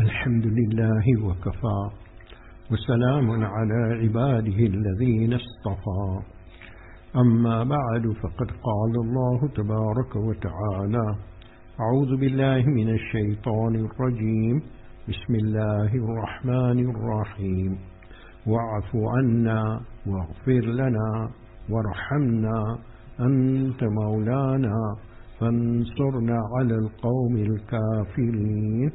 الحمد لله وكفى وسلام على عباده الذين اصطفى أما بعد فقد قال الله تبارك وتعالى أعوذ بالله من الشيطان الرجيم بسم الله الرحمن الرحيم واعف عنا واغفر لنا وارحمنا أنت مولانا فانصرنا على القوم الكافرين.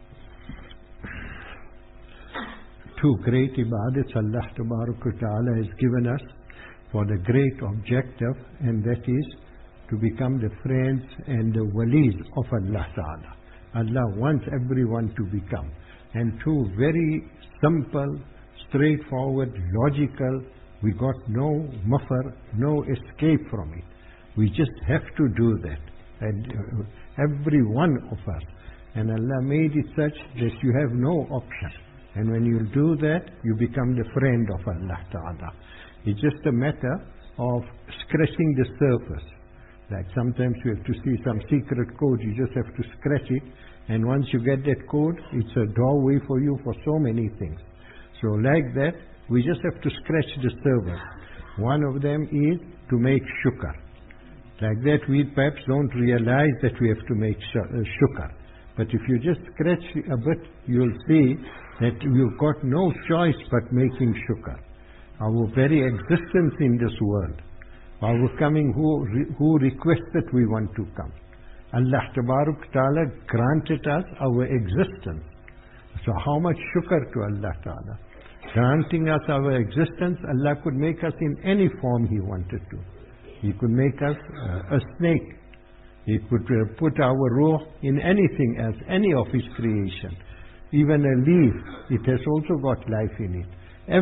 Two great ibadats Allah Ta'ala has given us for the great objective, and that is to become the friends and the walis of Allah Ta'ala. Allah wants everyone to become. And two very simple, straightforward, logical, we got no mafar, no escape from it. We just have to do that. And every one of us. And Allah made it such that you have no option. And when you do that, you become the friend of Allah Ta'ala. It's just a matter of scratching the surface. Like sometimes you have to see some secret code, you just have to scratch it. And once you get that code, it's a doorway for you for so many things. So like that, we just have to scratch the surface. One of them is to make shukr. Like that, we perhaps don't realize that we have to make shukr. But if you just scratch a bit, you'll see that you've got no choice but making shukr. Our very existence in this world, our coming, who requested we want to come. Allah Ta'ala granted us our existence. So how much shukr to Allah Ta'ala. Granting us our existence, Allah could make us in any form He wanted to. He could make us a snake. He could put our ruh in anything else, any of His creation. Even a leaf, it has also got life in it.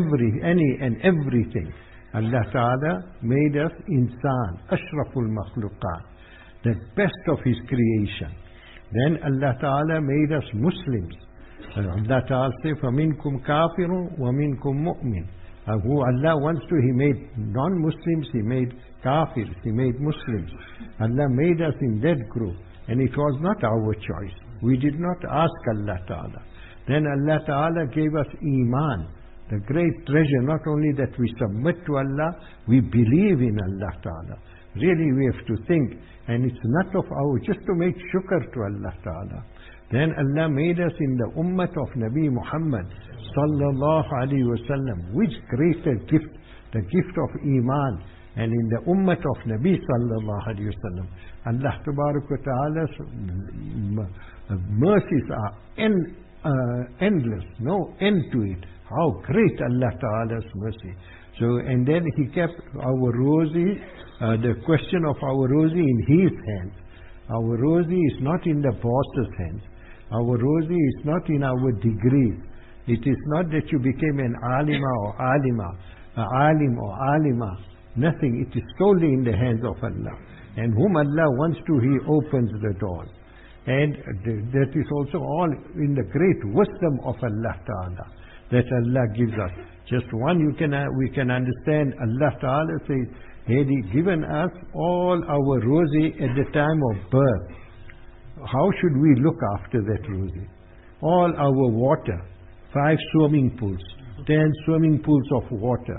Any and everything. Allah Ta'ala made us insan, ashraful makhluqat, the best of His creation. Then Allah Ta'ala made us Muslims. Allah Ta'ala says, فَمِنْكُمْ كَافِرٌ وَمِنْكُمْ مُؤْمِنٌ. Who Allah wants to, He made non-Muslims, He made kafirs, He made Muslims. Allah made us in that group. And it was not our choice. We did not ask Allah Ta'ala. Then Allah Ta'ala gave us Iman, the great treasure, not only that we submit to Allah, we believe in Allah Ta'ala. Really we have to think, and it's not of our, just to make shukr to Allah Ta'ala. Then Allah made us in the ummah of Nabi Muhammad Sallallahu Alaihi Wasallam. Which greater gift, the gift of Iman. And in the ummah of Nabi Sallallahu Alaihi Wasallam, Allah Ta'ala's mercies are endless, no end to it. How great Allah Ta'ala's mercy. So, and then He kept our rosy, the question of our rosy in His hands. Our rosy is not in the boss's hands. Our rosy is not in our degrees. It is not that you became an alima or alima, alim or alima. Nothing. It is solely in the hands of Allah. And whom Allah wants to, He opens the doors. And that is also all in the great wisdom of Allah Ta'ala that Allah gives us. Just one we can understand. Allah Ta'ala says, had He given us all our rosy at the time of birth, how should we look after that rosy? All our water, 5 swimming pools, 10 swimming pools of water,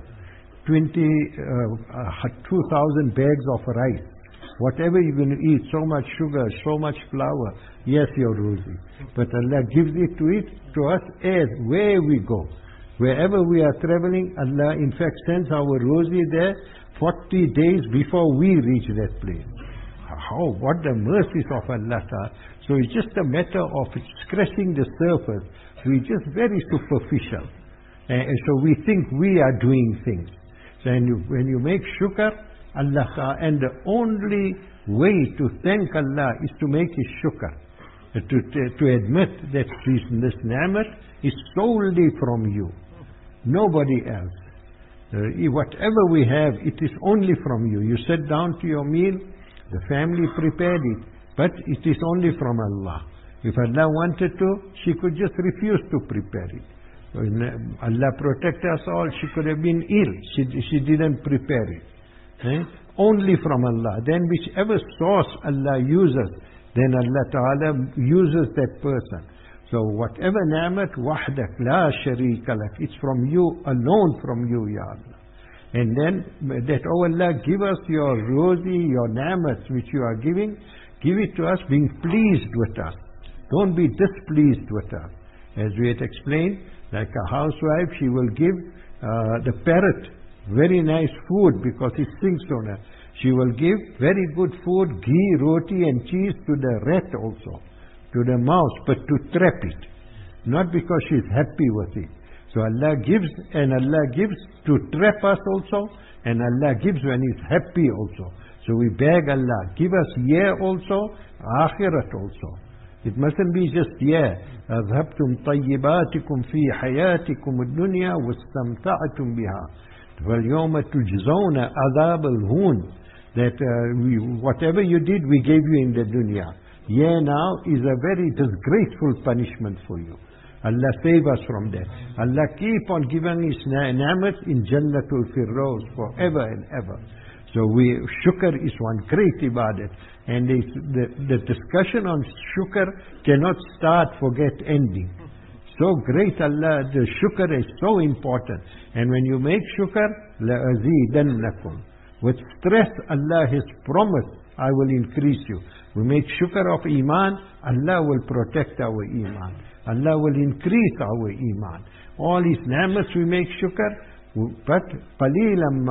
2,000 bags of rice. Whatever you're going to eat, so much sugar, so much flour, yes, you're rosy. But Allah gives it to us as where we go. Wherever we are traveling, Allah in fact sends our rosy there 40 days before we reach that place. What the mercies of Allah Ta'ala. So it's just a matter of scratching the surface. We're just very superficial. And so we think we are doing things. So when you make shukr, Allah Ta'ala, and the only way to thank Allah is to make His shukr. To admit that this ni'mat is solely from you. Nobody else. Whatever we have, it is only from you. You sit down to your meal, the family prepared it, but it is only from Allah. If Allah wanted to, she could just refuse to prepare it. Allah protect us all, she could have been ill. She didn't prepare it. Only from Allah. Then whichever source Allah uses, then Allah Ta'ala uses that person. So whatever ni'mat, wahdak la sharika lak. It's from you, alone from you, Ya Allah. And then that, oh Allah, give us your rosy, your ni'mats which you are giving. Give it to us being pleased with us. Don't be displeased with us. As we had explained, like a housewife, she will give the parrot very nice food because it sings on her. She will give very good food, ghee, roti and cheese to the rat also, to the mouse, but to trap it. Not because she is happy with it. So Allah gives, and Allah gives to trap us also, and Allah gives when He is happy also. So we beg Allah, give us here also, akhirat also. It mustn't be just here. أَذْهَبْتُمْ طَيِّبَاتِكُمْ فِي حَيَاتِكُمُ الدُّنْيَا وَاسْتَمْتَعْتُمْ بِهَا وَالْيَوْمَ تُجْزَوْنَ عَذَابَ الْهُونِ. That whatever you did, we gave you in the dunya. Here now is a very disgraceful punishment for you. Allah save us from that. Allah keep on giving His ni'mat in Jannatul Firdaus forever and ever. So shukr is one great ibadat. And the discussion on shukr cannot start, forget, ending. So great Allah, the shukr is so important. And when you make shukr, لَأَزِيدَنَّكُمْ. With stress, Allah has promised, I will increase you. We make shukr of iman, Allah will protect our iman. Allah will increase our iman. All His ni'mats we make shukr, but قَلِيلٌ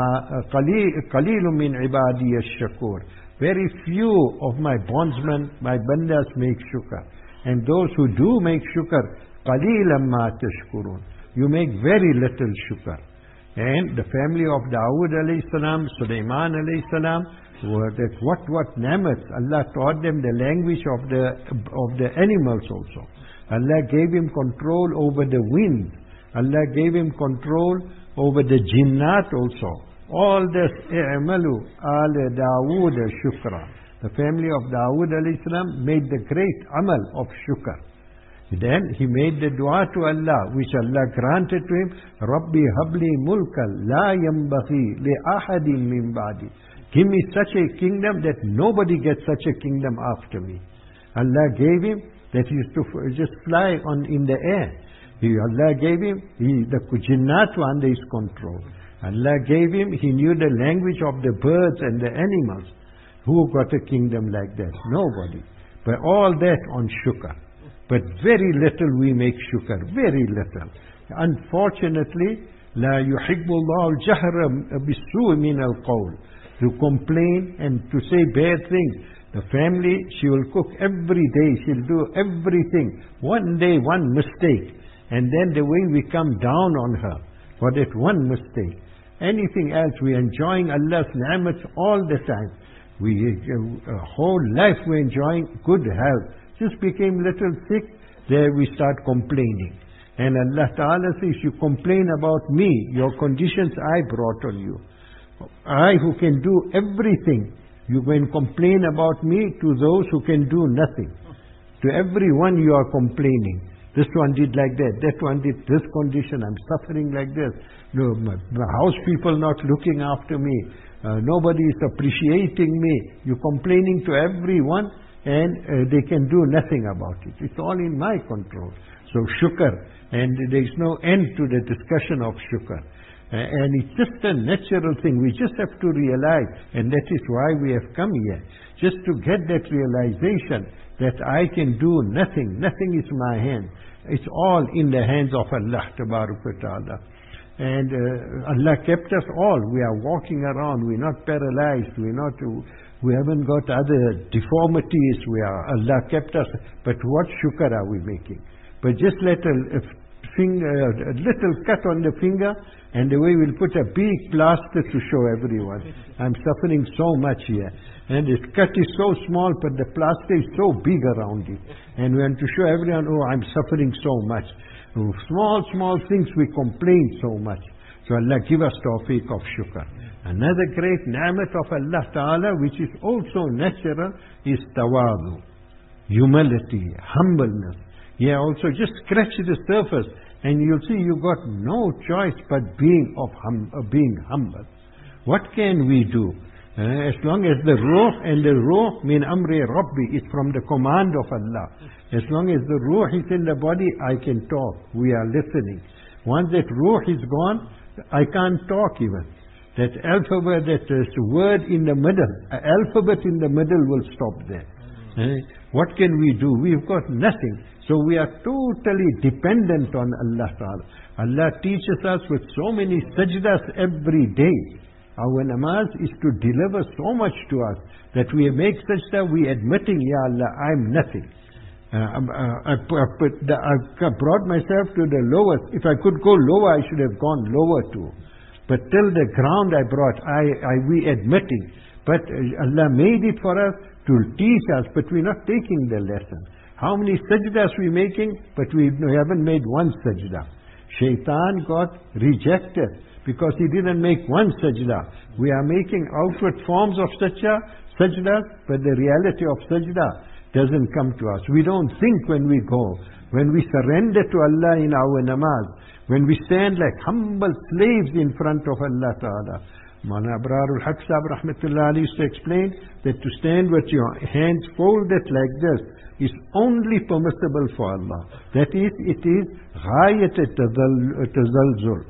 مِّنْ عِبَادِيَ الشَّكُورِ. Very few of my bondsmen, my bandas make shukr. And those who do make shukr, قَلِيلًا مَا تَشْكُرُونَ. You make very little shukr. And the family of Dawood alayhi salam, Sulaiman alayhi salam, what ni'mats. Allah taught them the language of the animals also. Allah gave him control over the wind. Allah gave him control over the jinnat also. All this, i'malu ala Dawood shukra. The family of Dawood alayhi salam made the great amal of shukr. Then he made the dua to Allah, which Allah granted to him, Rabbi habli mulkan la yambaghi li ahadin min ba'di. Give me such a kingdom that nobody gets such a kingdom after me. Allah gave him that he used to just fly in the air. Allah gave him, the jinnat were under his control. Allah gave him, he knew the language of the birds and the animals. Who got a kingdom like that? Nobody. But all that on shukr. But very little we make shukr, very little. Unfortunately, لا يحب الله الجهر بالسوء من القول. To complain and to say bad things. The family, she will cook every day, she'll do everything. One day, one mistake. And then the way we come down on her for that one mistake. Anything else, we're enjoying Allah's ni'mats all the time. Whole life we're enjoying good health. Just became little sick, there we start complaining. And Allah Ta'ala says, you complain about me, your conditions I brought on you. I who can do everything, you go and complain about me to those who can do nothing. To everyone you are complaining. This one did like that one did this condition, I'm suffering like this. No, my house people not looking after me. Nobody is appreciating me. You're complaining to everyone and they can do nothing about it. It's all in my control. So shukr, and there is no end to the discussion of shukr. And it's just a natural thing. We just have to realize, and that is why we have come here. Just to get that realization that I can do nothing. Nothing is my hand. It's all in the hands of Allah Tabarak wa Ta'ala. And Allah kept us all. We are walking around. We're not paralyzed. We haven't got other deformities. Allah kept us. But what shukr are we making? But just let a little cut on the finger, and the way we'll put a big plaster to show everyone. I'm suffering so much here. And the cut is so small, but the plaster is so big around it. And we want to show everyone, oh, I'm suffering so much. Small things we complain so much. So Allah give us tawfiq of shukr. Another great ni'mat of Allah Ta'ala, which is also natural, is tawadu. Humility, humbleness. Yeah, also just scratch the surface and you'll see you got no choice but being humble. What can we do? As long as the ruh, and the ruh min amri Rabbi, is from the command of Allah. As long as the ruh is in the body, I can talk. We are listening. Once that ruh is gone, I can't talk even. That alphabet, that word in the middle, alphabet in the middle will stop there. What can we do? We've got nothing. So we are totally dependent on Allah Ta'ala. Allah teaches us with so many sajdas every day. Our namaz is to deliver so much to us that we make sajda, we admitting, Ya Allah, I'm nothing. I brought myself to the lowest. If I could go lower, I should have gone lower too. But till the ground I brought, we admitting. But Allah made it for us to teach us, but we're not taking the lesson. How many sajdas we making, but we haven't made one sajda. Shaitan got rejected because he didn't make one sajda. We are making outward forms of sajdas, but the reality of sajda doesn't come to us. We don't think when we go. When we surrender to Allah in our namaz, when we stand like humble slaves in front of Allah Ta'ala. Maulana Abrarul Haq Sahib Rahmatullah Ali used to explain that to stand with your hands folded like this is only permissible for Allah. That is, it is ghayat tazalzul,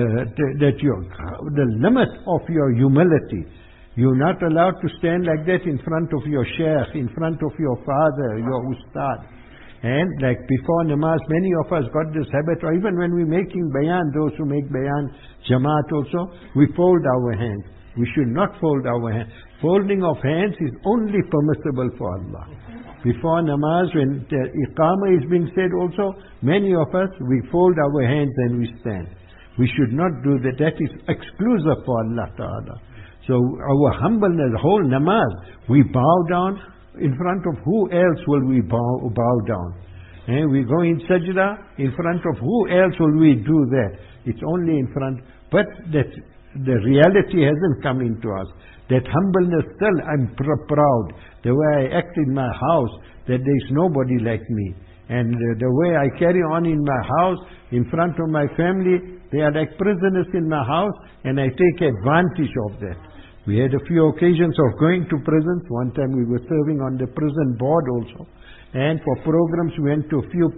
that the limit of your humility. You're not allowed to stand like that in front of your sheikh, in front of your father, your ustad. And like before namaz, many of us got this habit, or even when we're making bayan, those who make bayan, jamaat also, we fold our hands. We should not fold our hands. Folding of hands is only permissible for Allah. Before namaz, when the iqamah is being said also, many of us, we fold our hands and we stand. We should not do that. That is exclusive for Allah Ta'ala. So our humbleness, whole namaz, we bow down. In front of who else will we bow down? We go in sajda, in front of who else will we do that? It's only in front. But that the reality hasn't come into us. That humbleness still, I'm proud. The way I act in my house, that there's nobody like me. And the way I carry on in my house, in front of my family, they are like prisoners in my house, and I take advantage of that. We had a few occasions of going to prisons. One time we were serving on the prison board also. And for programs we went to a few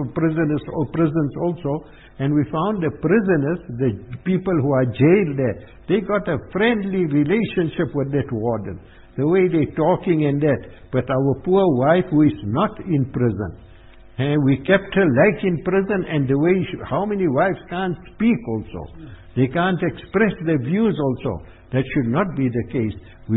prisons also. And we found the prisoners, the people who are jailed there, they got a friendly relationship with that warden. The way they're talking and that. But our poor wife who is not in prison, and we kept her like in prison, and the way how many wives can't speak also. They can't express their views also. That should not be the case. Who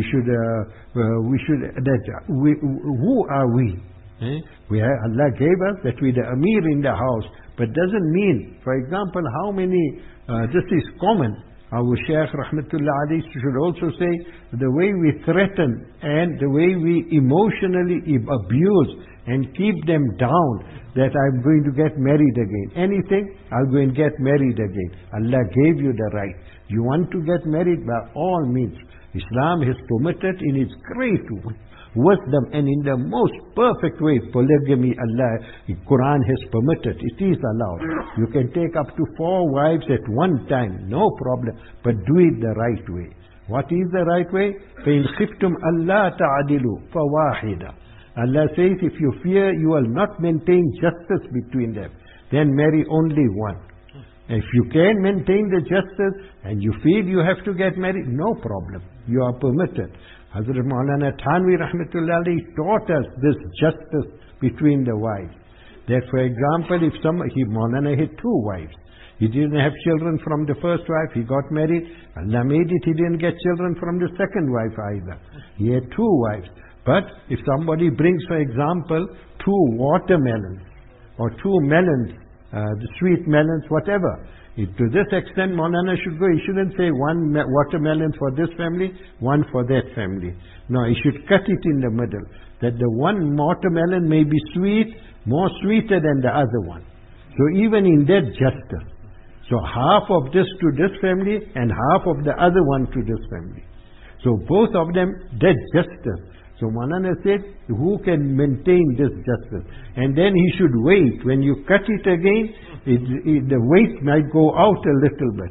are we? Allah gave us that we the Amir in the house, but doesn't mean, for example, how many, this is common. Our Shaykh Rahmatullah Ali should also say, the way we threaten and the way we emotionally abuse and keep them down, that I'm going to get married again. Anything, I'll go and get married again. Allah gave you the right. You want to get married? By all means. Islam has permitted in its great wisdom and in the most perfect way. Polygamy, Allah, Quran has permitted. It is allowed. You can take up to 4 wives at one time. No problem. But do it the right way. What is the right way? فَإِنْ خِفْتُمْ أَلَّا تَعْدِلُوا فَوَاحِدًا. Allah says, if you fear you will not maintain justice between them, then marry only one. If you can maintain the justice and you feel you have to get married, no problem. You are permitted. Hazrat Maulana Thanvi Rahmatullah Ali taught us this justice between the wives. That for example, if Maulana had 2 wives. He didn't have children from the first wife. He got married. Allah made it. He didn't get children from the second wife either. He had 2 wives. But if somebody brings, for example, 2 watermelons or 2 melons, the sweet melons, whatever, to this extent Maulana should go. He shouldn't say 1 watermelon for this family, 1 for that family. No, he should cut it in the middle. That the 1 watermelon may be sweet, more sweeter than the other one. So even in that justice. So half of this to this family and half of the other one to this family. So both of them, that justice. So Maulana said, who can maintain this justice? And then he should wait. When you cut it again, the weight might go out a little bit.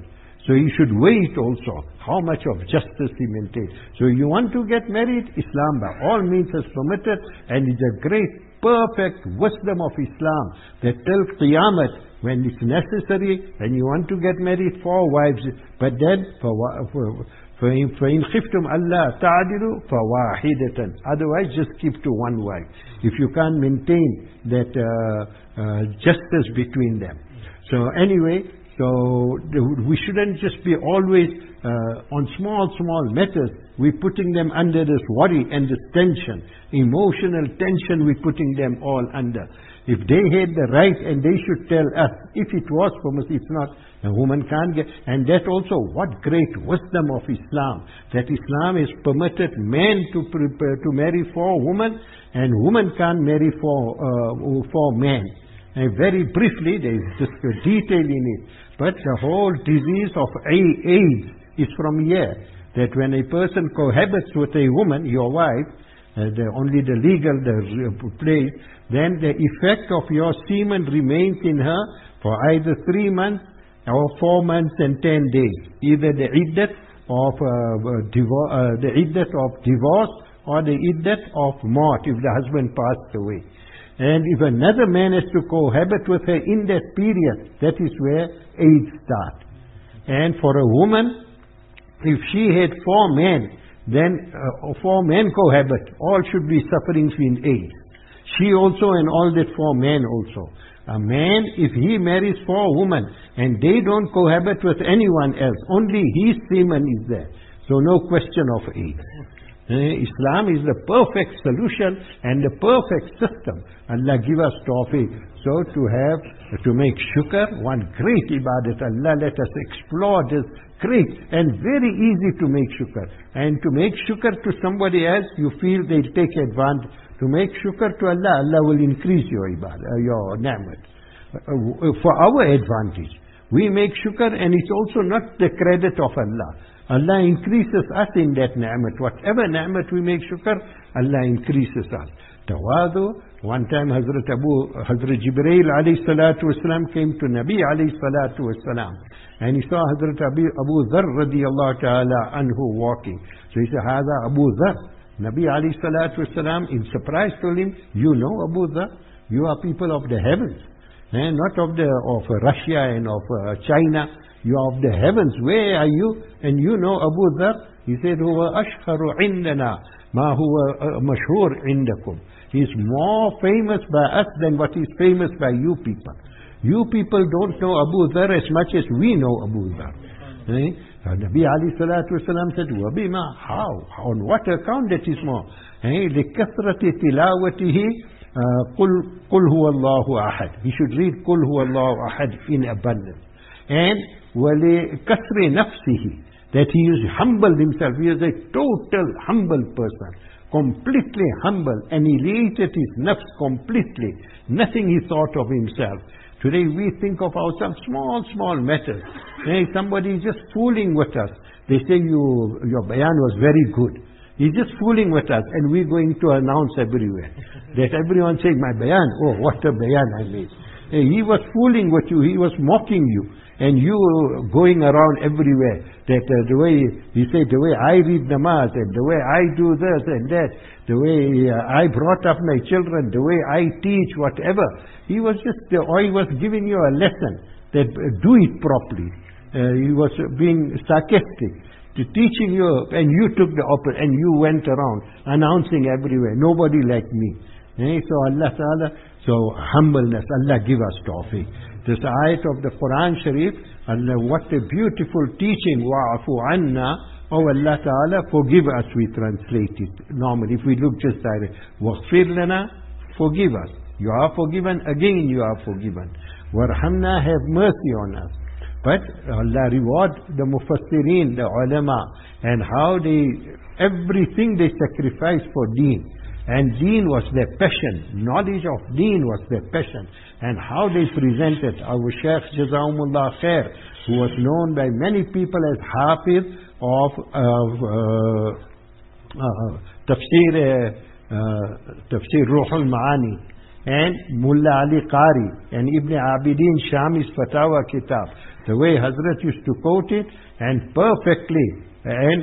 So you should weigh it also, how much of justice he maintains. So you want to get married, Islam by all means has permitted, and it's a great, perfect wisdom of Islam that till Qiyamah, when it's necessary, and you want to get married, 4 wives, but then فَإِنْ خِفْتُمْ أَلَّا تَعْدِلُوا فَوَاحِدَةً. Otherwise, just keep to 1 wife. If you can't maintain that justice between them. So anyway, so we shouldn't just be always on small matters. We're putting them under this worry and this tension, emotional tension. We're putting them all under. If they had the right, and they should tell us, if it was permissible, if not, a woman can't get. And that also, what great wisdom of Islam, that Islam has permitted men to marry 4 women, and women can't marry 4 men. And very briefly, there is just a detail in it. But the whole disease of AIDS is from here. That when a person cohabits with a woman, your wife, only the legal place, then the effect of your semen remains in her for either 3 months or 4 months and 10 days. Either the iddat of divorce or the iddat of maut, if the husband passed away. And if another man has to cohabit with her in that period, that is where AIDS starts. And for a woman, if she had 4 men, then 4 men cohabit, all should be suffering from AIDS. She also, and all that 4 men also. A man, if he marries 4 women, and they don't cohabit with anyone else, only his semen is there. So no question of AIDS. Islam is the perfect solution and the perfect system. Allah give us tawfiq. So to make shukr, one great ibadat. Allah let us explore this great and very easy to make shukr. And to make shukr to somebody else, you feel they'll take advantage. To make shukr to Allah, Allah will increase your ibadah, your ni'mat. For our advantage. We make shukr, and it's also not the credit of Allah. Allah increases us in that ni'mat. Whatever ni'mat we make shukr, Allah increases us. Tawadu. One time Hazrat Jibreel alayhi salatu wasalam came to Nabi alayhi salatu wasalam, and he saw Hazrat Abu Dharr radiyallahu ta'ala anhu walking. So he said, Hada Abu Dharr. Nabi alayhi salatu wasalam in surprise told him, you know Abu Dharr? You are people of the heavens, not of Russia and of China. You are of the heavens. Where are you? And you know Abu Dharr? He said, Huwa ashharu indana ma huwa mashhur indakum. He is more famous by us than what is famous by you people. You people don't know Abu Dharr as much as we know Abu Dharr. Nabi alayhi salatu wasalam said, Wabima, how? On what account that is more? لِكَثْرَةِ تِلَاوَتِهِ قُلْ هُوَ اللَّهُ أَحَدٍ. He should read قُلْ هُوَ اللَّهُ أَحَدٍ in abundance. And وَلِكَثْرِ نَفْسِهِ, that he is humbled himself. He is a total humble person. Completely humble, annihilated his nafs completely. Nothing he thought of himself. Today we think of ourselves small matters. Somebody is just fooling with us. They say your bayan was very good. He's just fooling with us, and we're going to announce everywhere. That everyone saying, my bayan, oh what a bayan I made. He was fooling with you, he was mocking you. And you going around everywhere, that the way, he said, the way I read namaz, and the way I do this and that, the way I brought up my children, the way I teach, whatever. He was giving you a lesson, that do it properly. He was being sarcastic, to teaching you, and you took the opposite, and you went around, announcing everywhere, nobody like me. So Allah Ta'ala, so humbleness, Allah give us tawfiq. This ayat of the Quran Sharif, Allah, what a beautiful teaching, wa'afu anna, oh Allah Ta'ala, forgive us, we translate it normally. If we look just direct, waghfir lana, forgive us. You are forgiven, again you are forgiven. Warhamna, have mercy on us. But Allah reward the mufassirin, the ulama, and how everything they sacrificed for deen. And deen was their passion. Knowledge of deen was their passion. And how they presented. Our Shaykh Jazakumullah Khair, who was known by many people as Hafiz of Tafsir Ruh al-Ma'ani, and Mullah Ali Qari, and Ibn Abidin Shami's Fatawa Kitab. The way Hazrat used to quote it, and perfectly. And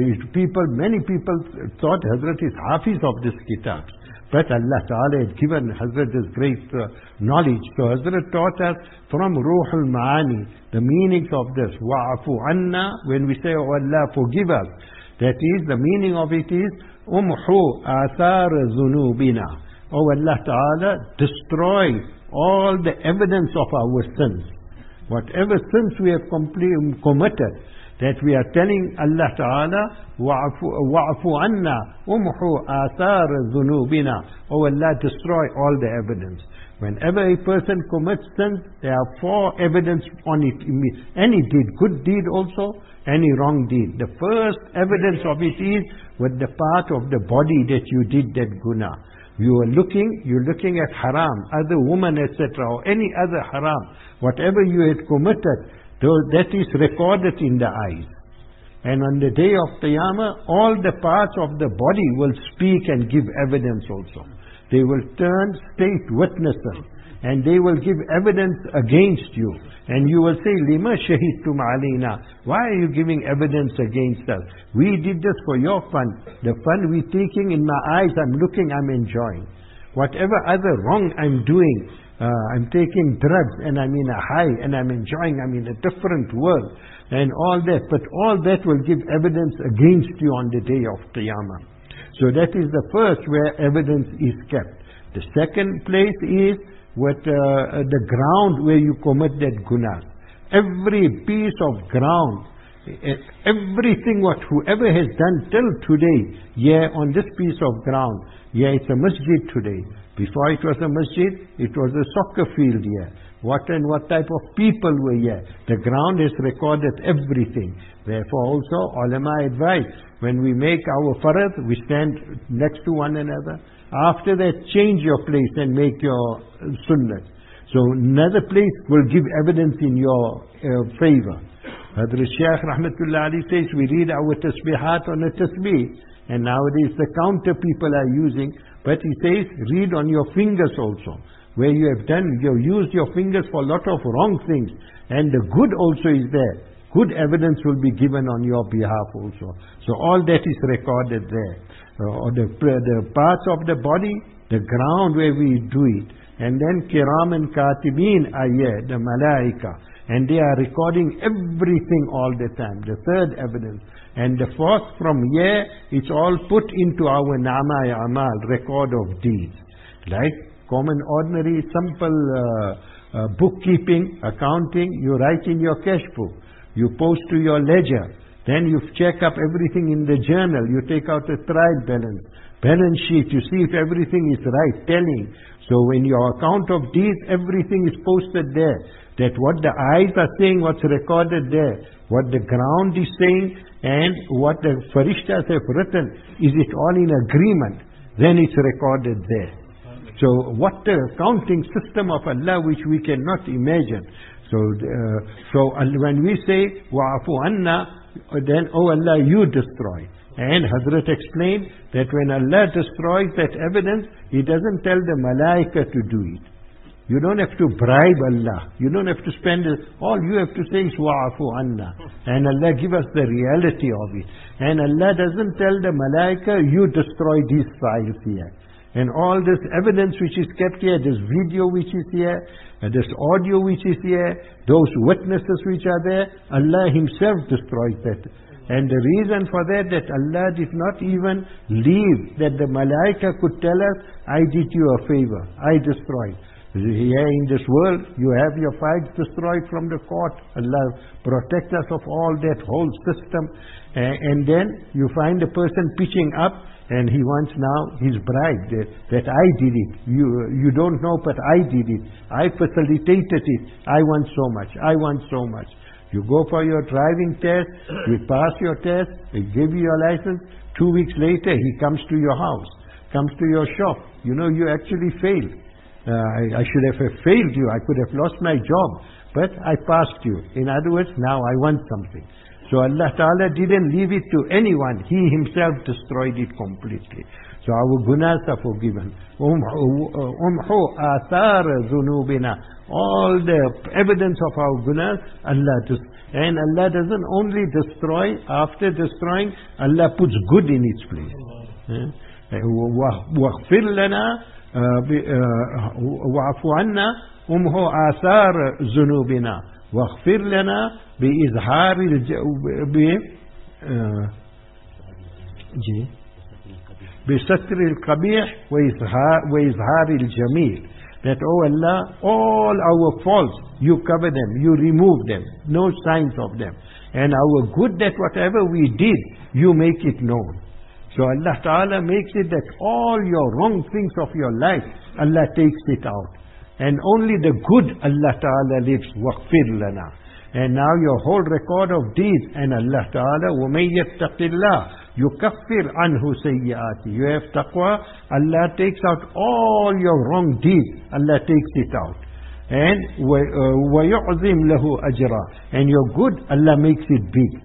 many people thought Hazrat is Hafiz of this kitab. But Allah Ta'ala had given Hazrat this great knowledge. So Hazrat taught us from Ruhul Ma'ani, the meanings of this. Wa'afu anna, when we say, oh Allah, forgive us. That is, the meaning of it is, umhu athar zunubina. Oh Allah Ta'ala, destroy all the evidence of our sins. Whatever sins we have committed, that we are telling Allah Ta'ala, wa'afu anna, umhu athar dhunubina. Oh Allah, destroy all the evidence. Whenever a person commits sins, there are 4 evidence on it. Any deed, good deed also, any wrong deed. The first evidence of it is with the part of the body that you did that guna. You're looking at haram, other woman, etc., or any other haram. Whatever you had committed, that is recorded in the eyes. And on the day of Qiyamah, all the parts of the body will speak and give evidence also. They will turn state witnesses, and they will give evidence against you. And you will say, Lima shahidtum alayna? Why are you giving evidence against us? We did this for your fun. The fun we're taking in my eyes, I'm looking, I'm enjoying. Whatever other wrong I'm doing, I'm taking drugs and I'm in a high and I'm enjoying, I'm in a different world and all that. But all that will give evidence against you on the day of Qiyamah. So that is the first where evidence is kept. The second place is with the ground where you commit that guna. Every piece of ground, everything what whoever has done till today, on this piece of ground, it's a masjid today. Before it was a masjid, it was a soccer field here. What type of people were here. The ground has recorded everything. Therefore also, ulama advise, when we make our farad, we stand next to one another. After that, change your place and make your sunnah. So another place will give evidence in your favor. Hadrat Shaykh Rahmatullah Ali says, we read our tasbihat on a tasbih. And nowadays the counter people are using. But he says, read on your fingers also. Where you have used your fingers for a lot of wrong things. And the good also is there. Good evidence will be given on your behalf also. So all that is recorded there. The parts of the body, the ground where we do it. And then Kiram and Katibin are here, the Malaika. And they are recording everything all the time. The third evidence. And the fourth, from here, it's all put into our Nama Amal, record of deeds. Like common, ordinary, simple bookkeeping, accounting, you write in your cash book. You post to your ledger. Then you check up everything in the journal. You take out a trial balance sheet. You see if everything is right, telling. So when your account of deeds, everything is posted there. That what the eyes are saying, what's recorded there. What the ground is saying, and what the farishtas have written. Is it all in agreement? Then it's recorded there. So what the accounting system of Allah which we cannot imagine. So when we say, wa'afu anna, then, oh Allah, you destroy. And Hazrat explained that when Allah destroys that evidence, He doesn't tell the malaika to do it. You don't have to bribe Allah. You don't have to spend it. All you have to say is wa'afu anna. And Allah give us the reality of it. And Allah doesn't tell the malaika, you destroy these files here. And all this evidence which is kept here, this video which is here, this audio which is here, those witnesses which are there, Allah Himself destroys that. And the reason for that Allah did not even leave that the malaika could tell us, I did you a favor, I destroyed. Here in this world, you have your files destroyed from the court. Allah protect us of all that whole system. And then you find a person pitching up, and he wants now his bribed that I did it. You don't know, but I did it. I facilitated it. I want so much. I want so much. You go for your driving test, you pass your test, they give you your license. 2 weeks later, he comes to your house, comes to your shop. You know, you actually failed. I should have failed you. I could have lost my job. But I passed you. In other words, now I want something. So Allah Ta'ala didn't leave it to anyone. He Himself destroyed it completely. So our gunas are forgiven. Umhu athar zunubina. all the evidence of our gunas, Allah and Allah doesn't only destroy, after destroying, Allah puts good in its place. وَاغْفِرْ لَنَا وَاعْفُ عَنَّا وَامْحُ آثَارَ ذُنُوبِنَا وَاغْفِرْ لَنَا بِإِظْهَارِ بِسَتْرِ الْقَبِيحِ وَإِظْهَارِ الْجَمِيلِ. That, oh Allah, all our faults, you cover them, you remove them, no signs of them. And our good, that whatever we did, you make it known. So Allah Ta'ala makes it that all your wrong things of your life, Allah takes it out. And only the good Allah Ta'ala lives. وَاغْفِرْ لَنَا. And now your whole record of deeds, and Allah Ta'ala, وَمَن يَتَّقِ اللَّهِ يُكَفِّرْ عَنْهُ سَيِّئَاتِهِ. You have taqwa, Allah takes out all your wrong deeds. Allah takes it out. And وَيُعْظِمْ لَهُ أَجْرًا. And your good, Allah makes it big.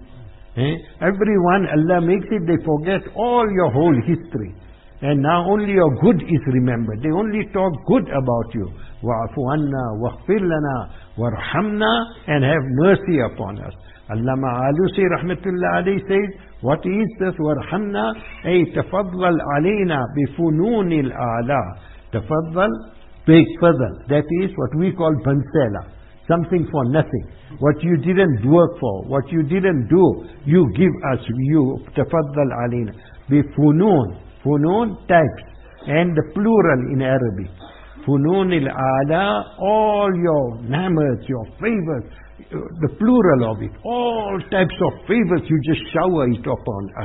Everyone, Allah makes it, they forget all your whole history. And now only your good is remembered. They only talk good about you. وَعَفُ عَنَّا وَاغْفِرْ لَنَا وَارْحَمْنَا. And have mercy upon us. Allama Alusi Rahmatullah alayhi says, what is this? وَارْحَمْنَا أي تَفَضَّلْ عَلَيْنَا بِفُنُونِ الْأَعْلَى. تَفَضَّل, big fadl. That is what we call bansela. Something for nothing. What you didn't work for, what you didn't do, you give us. You تَفَضَّلْ عَلَيْنَا بِفُنُون. Funun, types, and the plural in Arabic. Funun al-ala, all your ni'mat, your favors, the plural of it, all types of favors, you just shower it upon us.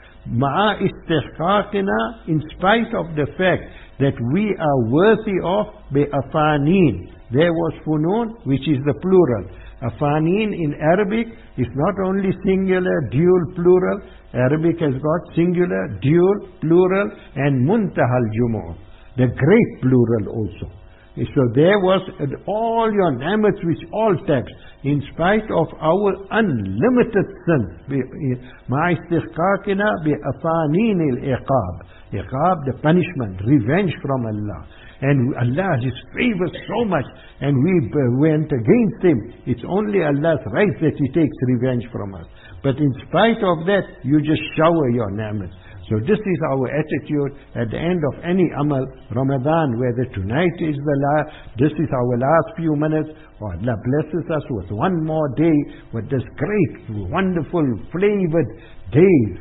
Ma'a istihqaqina, in spite of the fact that we are worthy of bi-afanin. There was funun, which is the plural. Afanin in Arabic is not only singular, dual, plural. Arabic has got singular, dual, plural, and muntahal jumu'ah, the great plural also. So there was all your ni'mats, which all types, in spite of our unlimited sin. Ma istihqaqina bi afanin al-iqab. Iqab, the punishment, revenge from Allah. And Allah just favors so much, and we went against Him. It's only Allah's right that He takes revenge from us. But in spite of that, you just shower your ni'mat. So this is our attitude at the end of any amal, Ramadan, whether tonight is this is our last few minutes, or Allah blesses us with one more day, with this great, wonderful, flavored day.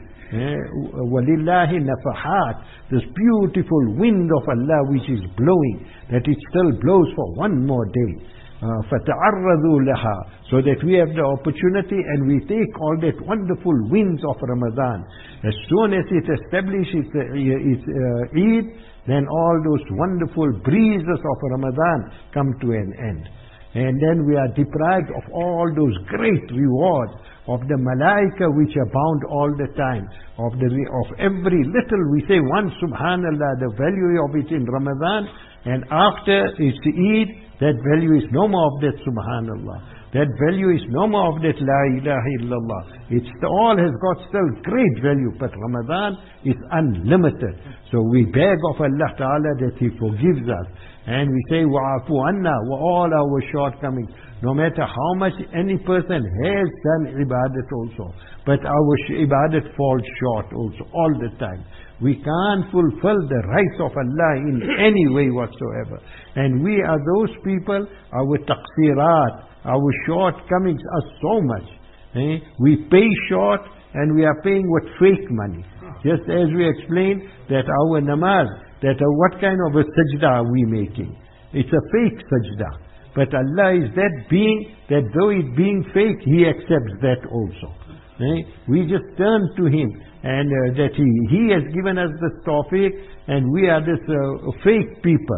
Walillahi nafahat, this beautiful wind of Allah which is blowing, that it still blows for one more day. فَتَعَرَّضُوا لَهَا, so that we have the opportunity and we take all that wonderful winds of Ramadan. As soon as it establishes its Eid, then all those wonderful breezes of Ramadan come to an end. And then we are deprived of all those great rewards of the malaika which abound all the time, of every little, we say one subhanallah, the value of it in Ramadan, and after it's Eid, that value is no more of that subhanallah. That value is no more of that la ilaha illallah. All has got still great value, but Ramadan is unlimited. So we beg of Allah Ta'ala that He forgives us. And we say, wa'afu anna, wa all our shortcomings. No matter how much any person has done ibadat also, but our ibadat falls short also, all the time. We can't fulfill the rights of Allah in any way whatsoever. And we are those people, our taqsirat, our shortcomings are so much. We pay short, and we are paying with fake money. Just as we explained that our namaz, that what kind of a sajda are we making? It's a fake sajda. But Allah is that being, that though it being fake, He accepts that also. We just turn to Him, and that He has given us this tawfiq, and we are this fake people.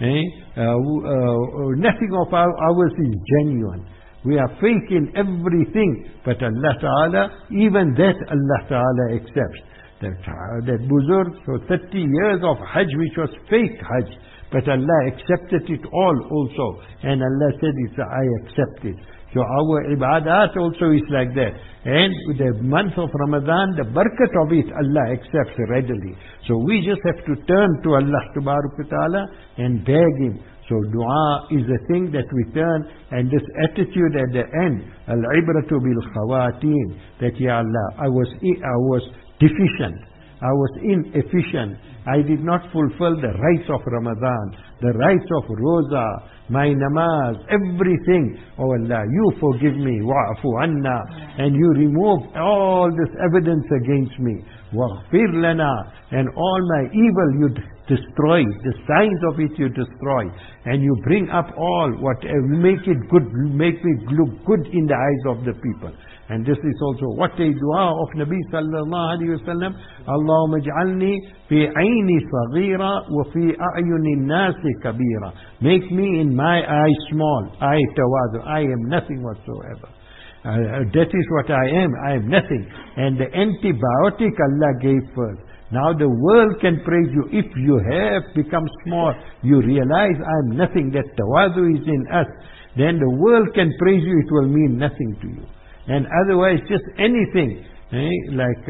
Nothing of ours is genuine. We are fake in everything, but Allah Ta'ala, even that Allah Ta'ala accepts. That Buzurg, so 30 years of Hajj, which was fake Hajj, but Allah accepted it all also. And Allah said, I accept it. So our ibadat also is like that. And with the month of Ramadan, the barakat of it, Allah accepts readily. So we just have to turn to Allah Ta'ala and beg Him, So dua is a thing that we turn, and this attitude at the end, al-ibratu bil khawatim, that Ya Allah, I was deficient, I was inefficient, I did not fulfill the rights of Ramadan, the rights of Roza, my namaz, everything. Oh Allah, you forgive me, wa'afu anna, and you remove all this evidence against me. Waghfir lana, and all my evil you destroy, the signs of it you destroy, and you bring up all what make it good, make me look good in the eyes of the people. And this is also what a dua of Nabi sallallahu alayhi wa sallam. Allahumma ij'alni fi ayni saghira wa fi a'yuni nasi kabira. Make me in my eyes small, I tawadu, I am nothing whatsoever. That is what I am nothing. And the antibiotic Allah gave first. Now the world can praise you. If you have become small, you realize I am nothing, that tawadu is in us, then the world can praise you, it will mean nothing to you. And otherwise just anything, like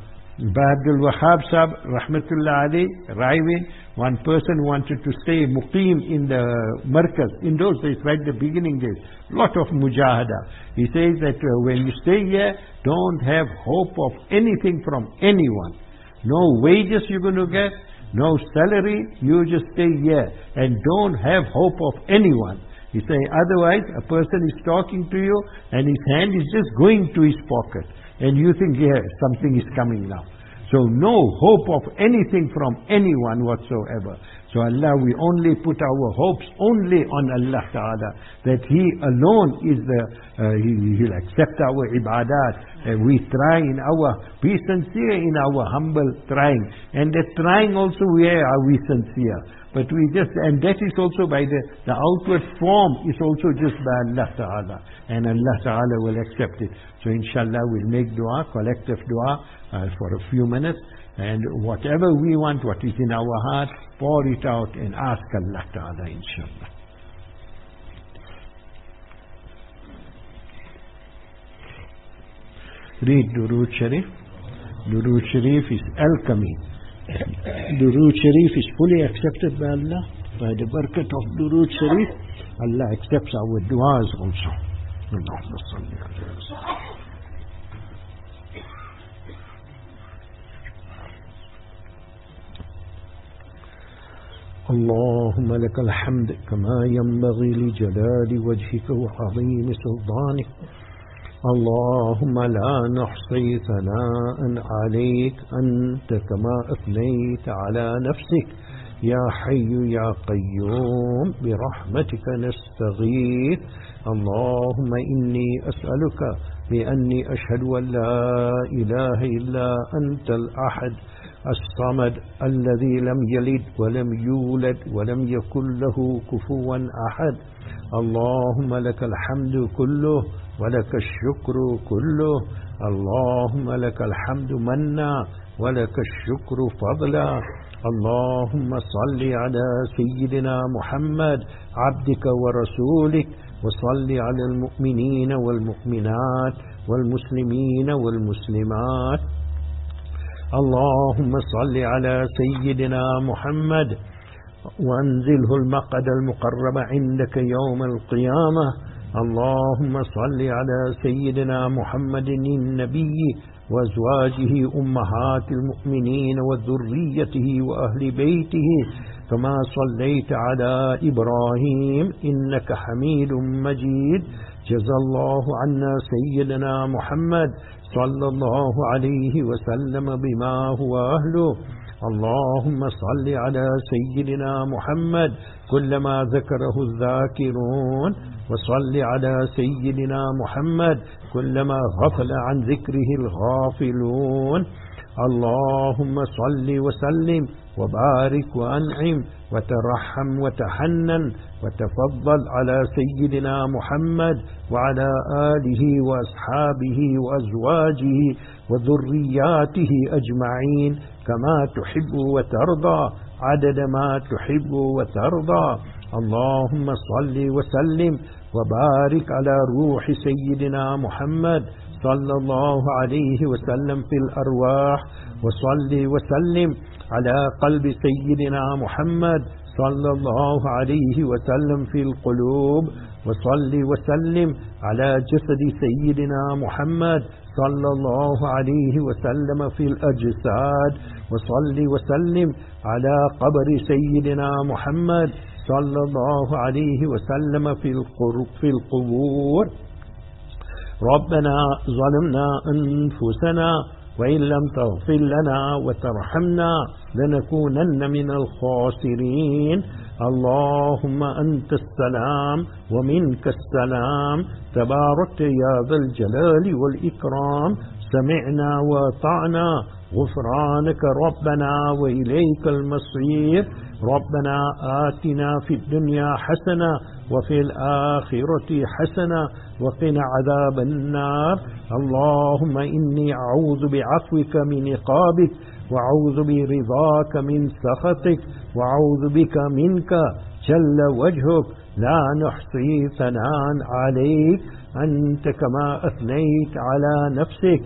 Abdul Wahab Sahib, Rahmatullah Ali, Raivin, one person wanted to stay muqim in the markaz. In those days, right at the beginning days, lot of mujahada. He says that when you stay here, don't have hope of anything from anyone. No wages you're going to get, no salary, you just stay here and don't have hope of anyone. He say, otherwise a person is talking to you and his hand is just going to his pocket and you think, yeah, something is coming now. So no hope of anything from anyone whatsoever. So Allah, we only put our hopes only on Allah Ta'ala, that He alone is He'll accept our ibadat. And we try be sincere in our humble trying. And that trying also, where are we sincere? But we just, and that is also by the outward form is also just by Allah Ta'ala. And Allah Ta'ala will accept it. So inshallah we'll make dua, collective dua for a few minutes. And whatever we want, what is in our heart, pour it out and ask Allah Ta'ala, inshallah. Read Durood Sharif. Durood Sharif is alchemy. Durood Sharif is fully accepted by Allah. By the barakat of Durood Sharif, Allah accepts our du'as also. Allahumma salli alayhi. اللهم لك الحمد كما ينبغي لجلال وجهك وعظيم سلطانك. اللهم لا نحصي ثناء عليك أنت كما أثنيت على نفسك. يا حي يا قيوم برحمتك نستغيث. اللهم إني أسألك بأني أشهد أن لا إله إلا أنت الأحد الصمد الذي لم يلد ولم يولد ولم يكن له كفوا أحد. اللهم لك الحمد كله ولك الشكر كله. اللهم لك الحمد منا ولك الشكر فضلا. اللهم صل على سيدنا محمد عبدك ورسولك، وصل على المؤمنين والمؤمنات والمسلمين والمسلمات. اللهم صل على سيدنا محمد وانزله المقعد المقرب عندك يوم القيامة. اللهم صل على سيدنا محمد النبي وأزواجه أمهات المؤمنين وذريته وأهل بيته كما صليت على إبراهيم إنك حميد مجيد. جزا الله عنا سيدنا محمد صلى الله عليه وسلم بما هو أهله. اللهم صل على سيدنا محمد كلما ذكره الذاكرون، وصل على سيدنا محمد كلما غفل عن ذكره الغافلون. اللهم صل وسلم وبارك وأنعم وترحم وتحنن وتفضل على سيدنا محمد وعلى آله وأصحابه وأزواجه وذرياته أجمعين كما تحب وترضى عدد ما تحب وترضى. اللهم صل وسلم وبارك على روح سيدنا محمد صلى الله عليه وسلم في الأرواح، وصل وسلم على قلب سيدنا محمد صلى الله عليه وسلم في القلوب، وصل وسلم على جسد سيدنا محمد صلى الله عليه وسلم في الأجساد، وصل وسلم على قبر سيدنا محمد صلى الله عليه وسلم في القبور. ربنا ظلمنا أنفسنا وإن لم تغفر لنا وترحمنا لنكونن من الخاسرين. اللهم أنت السلام ومنك السلام، تباركت يا ذا الجلال والإكرام، سمعنا وأطعنا، غفرانك ربنا وإليك المصير. ربنا آتنا في الدنيا حسنة وفي الآخرة حسنة وقنا عذاب النار. اللهم إني أعوذ بعفوك من عقابك، وأعوذ برضاك من سخطك، وأعوذ بك منك جل وجهك، لا نحصي ثناء عليك أنت كما أثنيت على نفسك.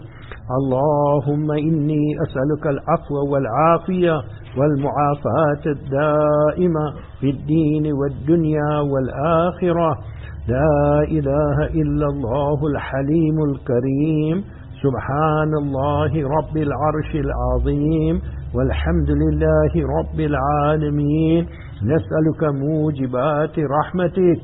اللهم إني أسألك العفو والعافية والمعافاة الدائمة في الدين والدنيا والآخرة. لا إله إلا الله الحليم الكريم، سبحان الله رب العرش العظيم، والحمد لله رب العالمين. نسألك موجبات رحمتك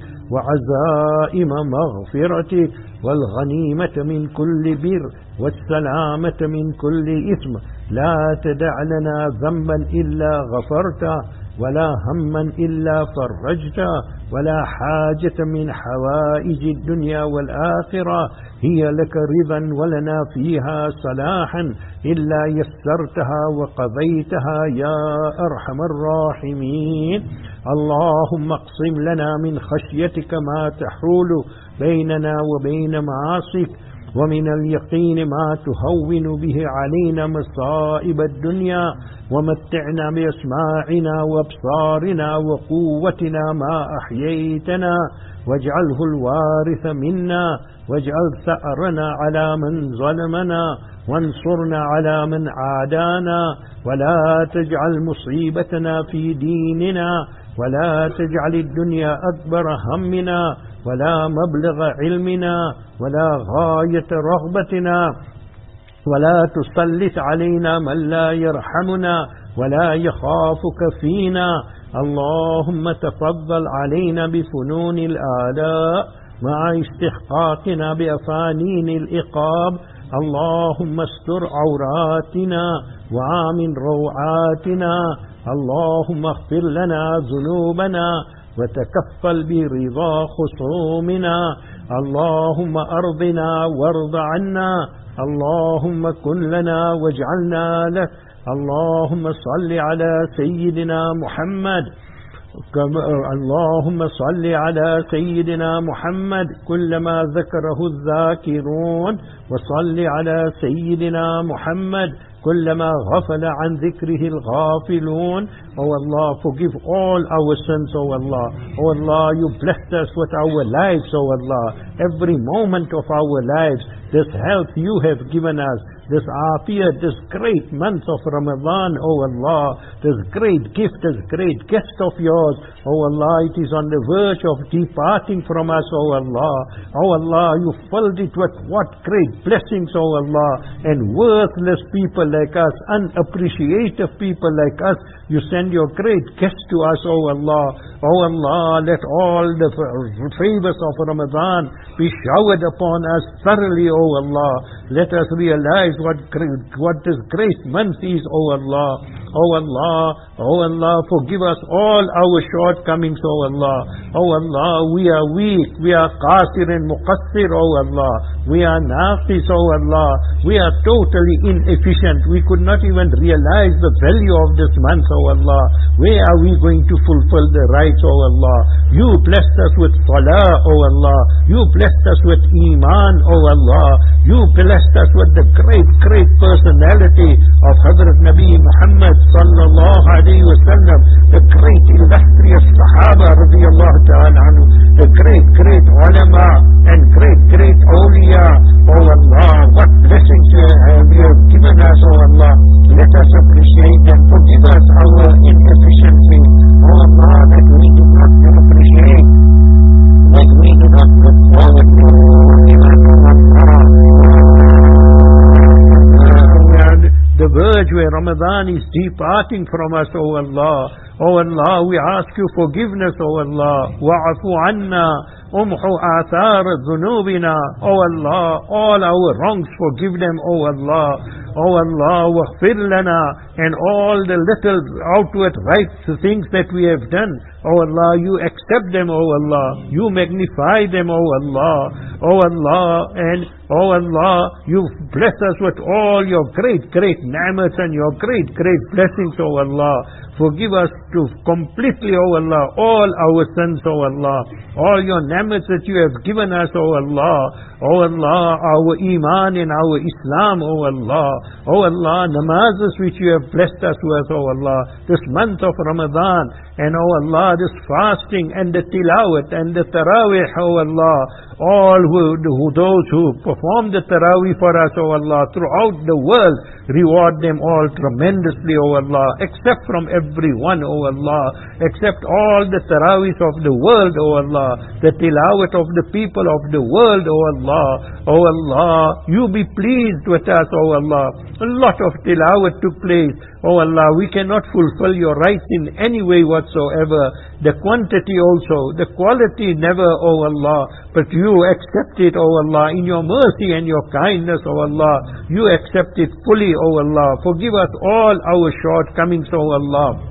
وعزائم مغفرتك والغنيمة من كل بر والسلامة من كل إثم. لا تدع لنا ذنبا إلا غفرته، ولا هما إلا فرجته، ولا حاجة من حوائج الدنيا والآخرة هي لك رضا ولنا فيها صلاحا إلا يسرتها وقضيتها يا أرحم الراحمين. اللهم اقسم لنا من خشيتك ما تحول بيننا وبين معاصيك، ومن اليقين ما تهون به علينا مصائب الدنيا، ومتعنا بأسماعنا وابصارنا وقوتنا ما أحييتنا، واجعله الوارث منا، واجعل ثأرنا على من ظلمنا، وانصرنا على من عادانا، ولا تجعل مصيبتنا في ديننا، ولا تجعل الدنيا أكبر همنا، ولا مبلغ علمنا، ولا غاية رغبتنا، ولا تسلط علينا من لا يرحمنا ولا يخافك فينا. اللهم تفضل علينا بفنون الآلاء مع استحقاقنا بأفانين العقاب. اللهم استر عوراتنا وآمن روعاتنا. اللهم اغفر لنا ذنوبنا وتكفل برضا خصومنا. اللهم أرضنا وارض عنا. اللهم كن لنا واجعلنا لك. اللهم صل على سيدنا محمد. اللهم صل على سيدنا محمد كلما ذكره الذاكرون، وصل على سيدنا محمد كلما غفل عن ذكره الغافلون. Oh Allah, forgive all our sins, oh Allah. Oh Allah, you blessed us with our lives, oh Allah. Every moment of our lives, this health you have given us, this afiyah, this great month of Ramadan, oh Allah, this great gift, this great gift of yours, oh Allah, it is on the verge of departing from us, oh Allah. Oh Allah, you filled it with what great blessings, oh Allah, and worthless people like us, unappreciative people like us, you send your great gift to us, oh Allah. Oh Allah, let all the favors of Ramadan be showered upon us thoroughly, oh Allah. Let us realize what this great month is, oh Allah. Oh Allah, oh Allah, forgive us all our shortcomings, oh Allah. Oh Allah, we are weak, we are qasir and muqassir, oh Allah. We are naqis, oh Allah. We are totally inefficient. We could not even realize the value of this month, oh Allah. Where are we going to fulfill the rights, oh Allah? You blessed us with salah, oh Allah. You blessed us with iman, oh Allah. You blessed us with the great personality of Hazrat Nabi Muhammad sallallahu alayhi wa sallam, the great illustrious Sahaba radiyallahu ta'ala anhu, the great ulama and great awliya. Oh Allah, what blessings you have given us, oh Allah. Let us appreciate and forgive us our inefficiency. Oh Allah, stage where Ramadan is departing from us, O Allah. O Allah, we ask you forgiveness, O Allah. Wa'afu anna, umhu athar dhunubina. O Allah, all our wrongs forgive them, O Allah. O Allah, waghfir lana, and all the little outward right things that we have done. O Allah, you accept them, O Allah. You magnify them, O Allah. O Allah, and O Allah, you bless us with all your great ni'mat and your great blessings, O Allah. Forgive us completely, O Allah, all our sins, O Allah. All your ni'mats that you have given us, O Allah. O Allah, our iman and our Islam, O Allah. O Allah, namazes which you have blessed us with, O Allah. This month of Ramadan, and O Allah, this fasting and the tilawat and the tarawih, O Allah. All those who perform the tarawih for us, O Allah, throughout the world, reward them all tremendously, O Allah, except from everyone, O Allah, except all the tarawihs of the world, O Allah, the tilawat of the people of the world, O Allah. O Allah, you be pleased with us, O Allah. A lot of tilawat took place. O Allah, we cannot fulfill your rights in any way whatsoever. The quantity also, the quality never, O Allah. But you accept it, O Allah, in your mercy and your kindness, O Allah. You accept it fully, O Allah. Forgive us all our shortcomings, O Allah.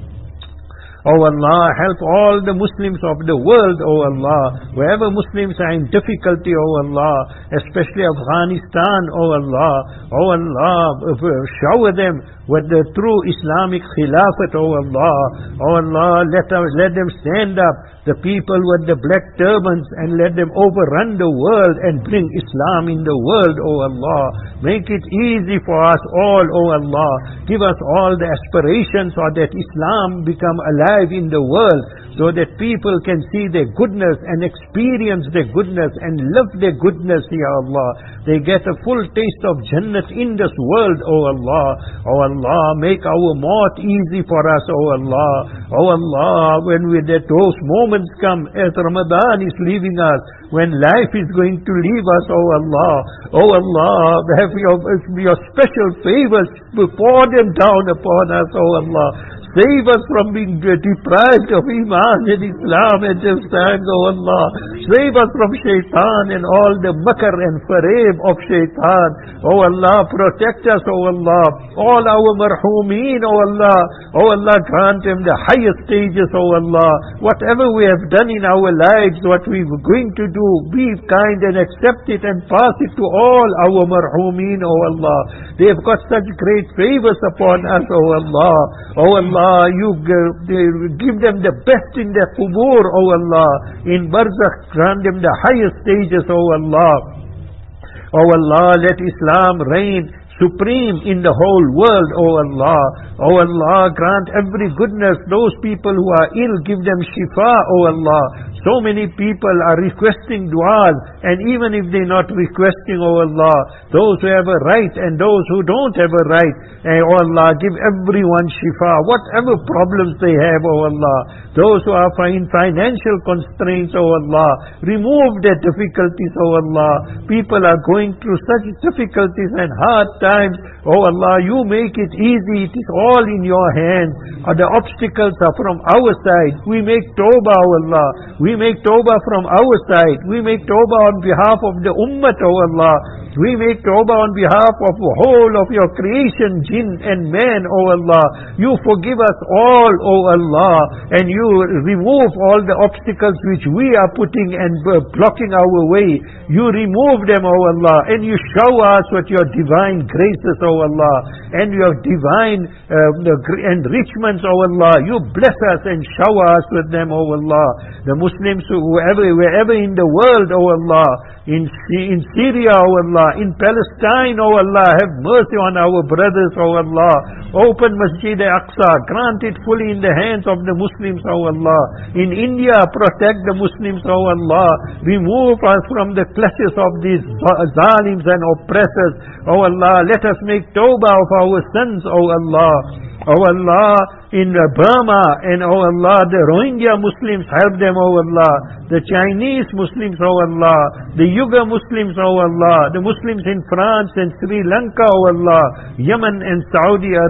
O Allah, help all the Muslims of the world, O Allah. Wherever Muslims are in difficulty, O Allah, especially Afghanistan, O Allah. O Allah, shower them with the true Islamic Khilafat, O Allah. O Allah, let them stand up, the people with the black turbans, and let them overrun the world and bring Islam in the world, O Allah. Make it easy for us all, O Allah. Give us all the aspirations so that Islam become alive in the world, so that people can see their goodness and experience their goodness and live their goodness, Ya Allah. They get a full taste of Jannat in this world, O Allah. O Allah, make our maut easy for us, O Allah. O Allah, when those moments come, as Ramadan is leaving us, when life is going to leave us, O Allah. O Allah, have your special favors, pour them down upon us, O Allah. Save us from being deprived of Iman and Islam at this time, O Allah. Save us from Shaitan and all the makr and farib of Shaitan. O Allah, protect us, O Allah. All our marhumeen, O Allah. O Allah, grant them the highest stages, O Allah. Whatever we have done in our lives, what we were going to do, be kind and accept it and pass it to all our marhumeen, O Allah. They have got such great favors upon us, O Allah. O Allah, you give them the best in their qubur, O Allah. In barzakh, grant them the highest stages, O Allah. O Allah, let Islam reign supreme in the whole world, O Allah. O Allah, grant every goodness. Those people who are ill, give them shifa, O Allah. So many people are requesting du'as, and even if they're not requesting, O Allah, those who have a right and those who don't have a right, O Allah, give everyone shifa, whatever problems they have, O Allah. Those who are in financial constraints, O Allah, remove their difficulties, O Allah. People are going through such difficulties and hard times. O Allah, you make it easy. It is all in your hands. The obstacles are from our side. We make tawbah, O Allah. We make tawbah from our side. We make tawbah on behalf of the ummah, O Allah. We make tawbah on behalf of the whole of your creation, jinn and man, O Allah. You forgive us all, O Allah, and you remove all the obstacles which we are putting and blocking our way. You remove them, O Allah, and you shower us with your divine graces, O Allah, and your divine enrichments, O Allah. You bless us and shower us with them, O Allah. The Muslims, wherever in the world, O Allah, in Syria, O Allah, in Palestine, O Allah, have mercy on our brothers, O Allah. Open Masjid al-Aqsa, grant it fully in the hands of the Muslims, O Allah. In India, protect the Muslims, O Allah. Remove us from the clutches of these zalims and oppressors, O Allah. Let us make tawbah of our sins, O Allah. O Allah, in Burma, and O Allah, the Rohingya Muslims, help them, O Allah. The Chinese Muslims, O Allah. The Yuga Muslims, O Allah. The Muslims in France and Sri Lanka, O Allah. Yemen and Saudi Arabia.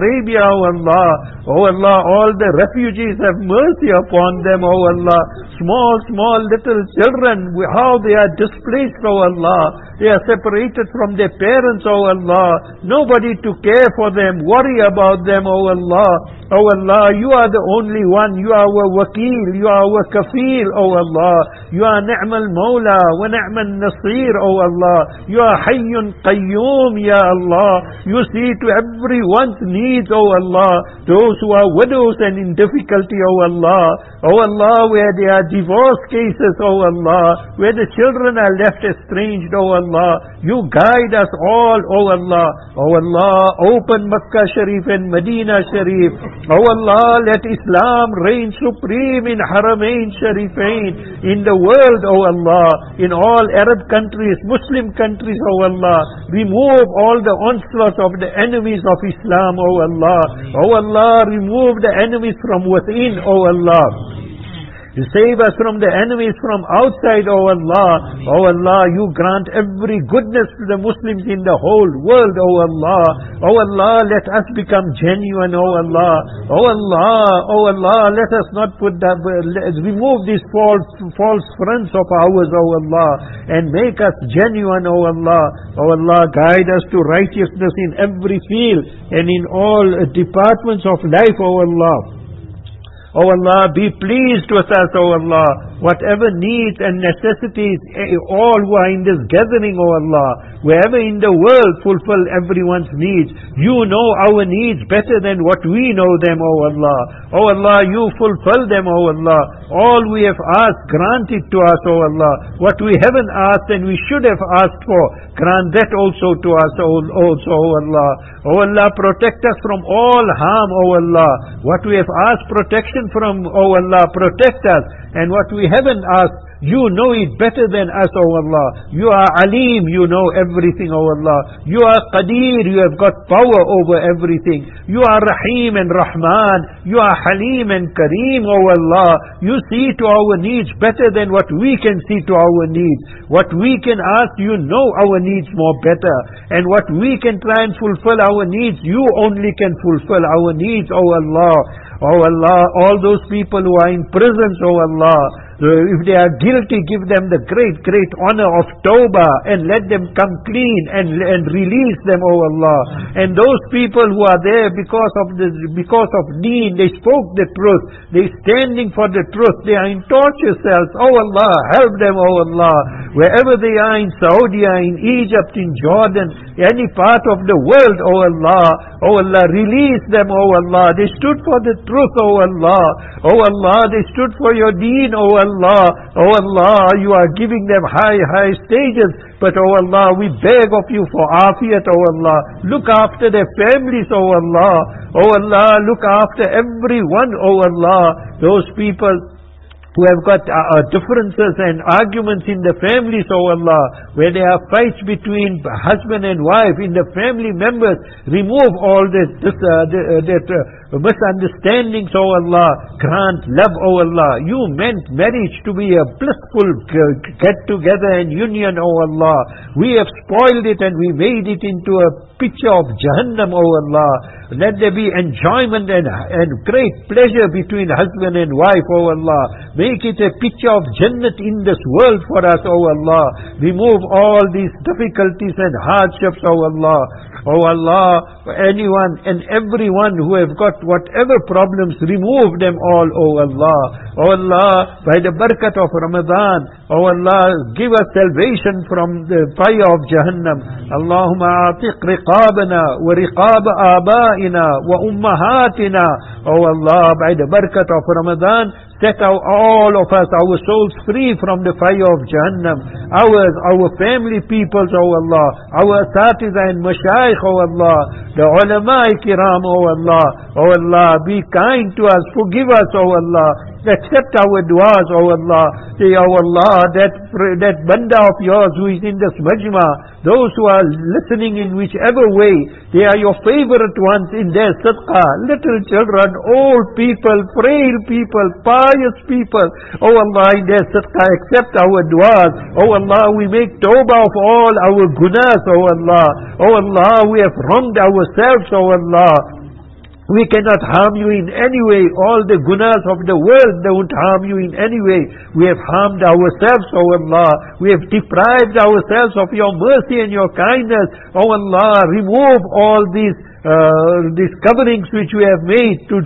Arabia, O Allah. O Allah, all the refugees, have mercy upon them, O Allah. Small little children, how they are displaced, O Allah. They are separated from their parents, O Allah. Nobody to care for them, worry about them, O Allah. O Allah, you are the only one. You are our wakil, you are our kafil, O Allah. You are ni'mal mawla wa ni'mal nasir, O Allah. You are hayyun qayyum, Ya Allah. You see to everyone's needs, O Allah. Those who are widows and in difficulty, O Allah. O Allah, where there are divorce cases, O Allah. Where the children are left estranged, O Allah. You guide us all, O Allah. O Allah, open Makkah Sharif and Medina Sharif. O Allah, let Islam reign supreme in Haramain Sharifain, in the world, O Allah, in all Arab countries, Muslim countries, O Allah. Remove all the onslaught of the enemies of Islam, O Allah. O Allah, remove the enemies from within, O Allah. Save us from the enemies from outside, O Allah. O Allah, you grant every goodness to the Muslims in the whole world, O Allah. O Allah, let us become genuine, O Allah. O Allah, let us not remove these false friends of ours, O Allah, and make us genuine, O Allah. O Allah, guide us to righteousness in every field and in all departments of life, O Allah. O Allah, be pleased with us, O Allah. Whatever needs and necessities, all who are in this gathering, O Allah, wherever in the world, fulfill everyone's needs. You know our needs better than what we know them, O Allah. O Allah, you fulfill them, O Allah. All we have asked, grant it to us, O Allah. What we haven't asked and we should have asked for, grant that also to us, also, O Allah. O Allah, protect us from all harm, O Allah. What we have asked protection from, O Allah, protect us. And what we haven't asked, you know it better than us, O Allah. You are Alim, you know everything, O Allah. You are Qadir, you have got power over everything. You are Rahim and Rahman. You are Halim and Kareem, O Allah. You see to our needs better than what we can see to our needs. What we can ask, you know our needs more better. And what we can try and fulfill our needs, you only can fulfill our needs, O Allah. O Allah, all those people who are in prisons, O Allah, if they are guilty, give them the great honor of Tawbah and let them come clean and release them, O Allah. And those people who are there because of deen, they spoke the truth, they standing for the truth, they are in torture cells, O Allah, help them, O Allah. Wherever they are, in Saudi, in Egypt, in Jordan, any part of the world, O Allah, release them, O Allah. They stood for the truth, O Allah. O Allah, they stood for your deen, O Allah. O Allah, you are giving them high stages, but O Allah, we beg of you for afiyat, O Allah. Look after their families, O Allah. O Allah, look after everyone, O Allah. Those people who have got differences and arguments in the families, O Allah, where there are fights between husband and wife in the family members, remove all that misunderstandings, O Allah. Grant love, O Allah. You meant marriage to be a blissful get-together and union, O Allah. We have spoiled it and we made it into a picture of Jahannam, O Allah. Let there be enjoyment and great pleasure between husband and wife, O Allah. Make it a picture of Jannat in this world for us, O Allah. Remove all these difficulties and hardships, O Allah. O Allah, anyone and everyone who have got whatever problems, remove them all, O Allah. O Allah, by the barakat of Ramadan, O Allah, give us salvation from the fire of Jahannam. Allahumma atiq riqabana wa riqab abaina wa ummahatina. O Allah, by the barakat of Ramadan, set all of us, our souls free from the fire of Jahannam. Our family peoples, O Allah. Our asatiza and mashayikh, O Allah. The ulama kiram, O Allah. O Allah, be kind to us. Forgive us, O Allah. Accept our du'as, O Allah. Say, O Allah, that banda of yours who is in this majma, those who are listening in whichever way, they are your favorite ones in their sadaqah. Little children, old people, frail people, pious people. O Allah, in their sadaqah, accept our du'as. O Allah, we make tawbah of all our gunas, O Allah. O Allah, we have wronged ourselves, O Allah. We cannot harm you in any way. All the gunas of the world don't harm you in any way. We have harmed ourselves, O Allah. We have deprived ourselves of your mercy and your kindness. O Allah, remove all these coverings which we have made to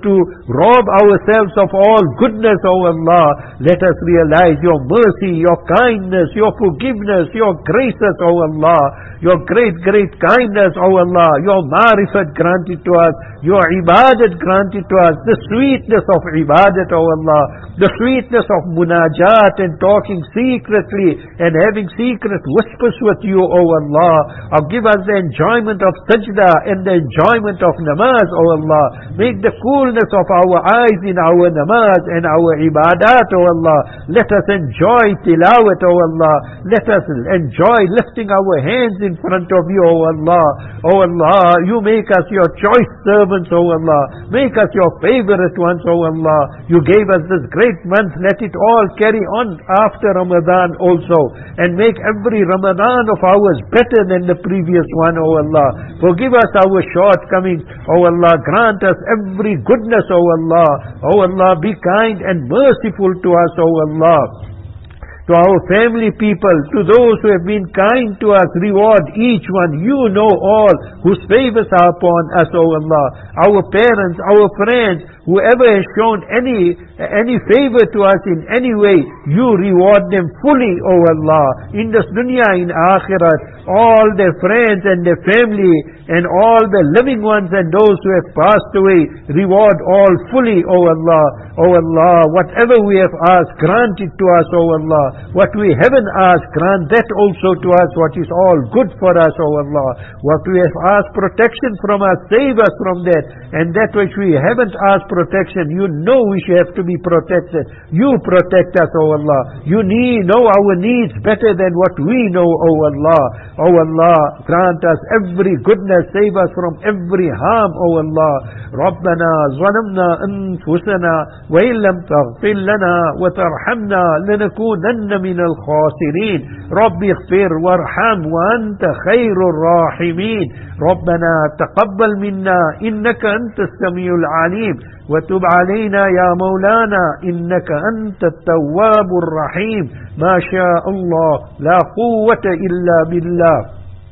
rob ourselves of all goodness, O Allah. Let us realize your mercy, your kindness, your forgiveness, your graces, O Allah. Your great kindness, O Allah. Your marifat granted to us. Your ibadat granted to us. The sweetness of ibadat, O Allah. The sweetness of munajat and talking secretly and having secret whispers with you, O Allah. Give us the enjoyment of sajda and the enjoyment of namaz, O Allah. Make the coolness of our eyes in our namaz and our ibadat, O Allah. Let us enjoy tilawat, O Allah. Let us enjoy lifting our hands in front of you, O Allah. O Allah, you make us your choice servants, O Allah. Make us your favorite ones, O Allah. You gave us this great month. Let it all carry on after Ramadan also. And make every Ramadan of ours better than the previous one, O Allah. Forgive us our shortcomings, O Allah. Grant us every goodness, O Allah. O Allah, be kind and merciful to us, O Allah. To our family people, to those who have been kind to us, reward each one. You know all whose favors are upon us, O Allah. Our parents, our friends, whoever has shown any favor to us in any way, you reward them fully, O Allah. In this dunya, in akhirat, all their friends and their family and all the living ones and those who have passed away, reward all fully, O Allah. O Allah, whatever we have asked, grant it to us, O Allah. What we haven't asked, grant that also to us, what is all good for us, O Allah. What we have asked protection from us, save us from that. And that which we haven't asked protection, you know we should have to be protected. You protect us, O Allah. You know our needs better than what we know, O Allah. O Allah, grant us every goodness, save us from every harm, O Allah. ربنا ظلمنا أنفسنا وإن لم تغفر لنا وترحمنا لنكونن من الخاسرين. ربي اغفر وارحم وأنت خير الراحمين. ربنا تقبل منا إنك أنت السميع العليم وتب علينا يا مولانا إنك أنت التواب الرحيم. ما شاء الله لا قوة إلا بالله.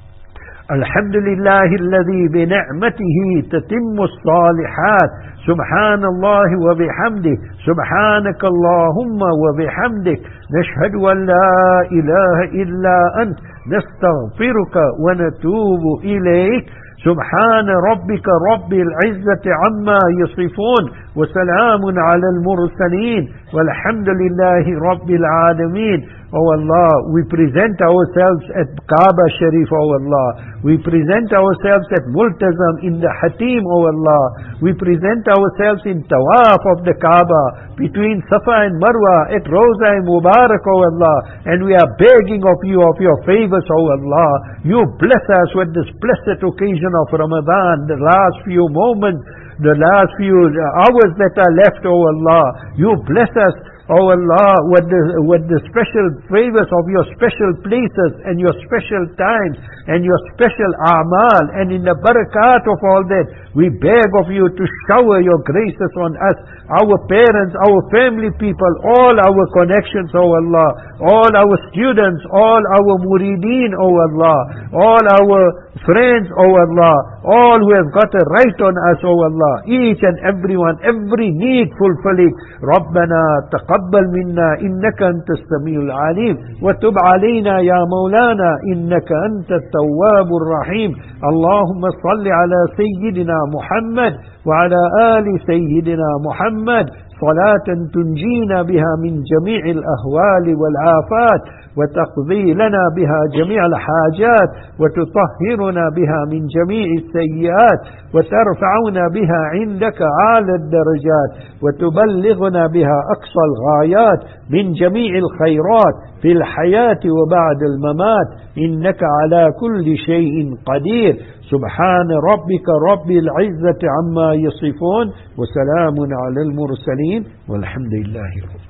الحمد لله الذي بنعمته تتم الصالحات. سبحان الله وبحمده. سبحانك اللهم وبحمدك. نشهد أن لا إله إلا أنت. نستغفرك ونتوب إليك. سبحان ربك رب العزة عما يصفون وسلام على المرسلين والحمد لله رب العالمين. O Allah, we present ourselves at Kaaba Sharif, O Allah. We present ourselves at Multazam in the Hatim, O Allah. We present ourselves in Tawaf of the Kaaba, between Safa and Marwa, at Roza and Mubarak, O Allah. And we are begging of you of your favors, O Allah. You bless us with this blessed occasion of Ramadan, the last few moments, the last few hours that are left, O Allah. You bless us, O Allah, with the special favors of your special places and your special times and your special a'mal, and in the barakat of all that, we beg of you to shower your graces on us, our parents, our family people, all our connections, O Allah, all our students, all our murideen, O Allah, all our friends, O Allah, all who have got a right on us, O Allah, each and everyone, every need fulfilling. ربنا تقبل منا إنك أنت السميع العليم وتب علينا يا مولانا إنك أنت التواب الرحيم. اللهم صل على سيدنا محمد وعلى آل سيدنا محمد صلاة تنجينا بها من جميع الأهوال والآفات وتقضي لنا بها جميع الحاجات وتطهرنا بها من جميع السيئات وترفعنا بها عندك أعلى الدرجات وتبلغنا بها أقصى الغايات من جميع الخيرات في الحياة وبعد الممات إنك على كل شيء قدير. سبحان ربك رب العزة عما يصفون وسلام على المرسلين والحمد لله رب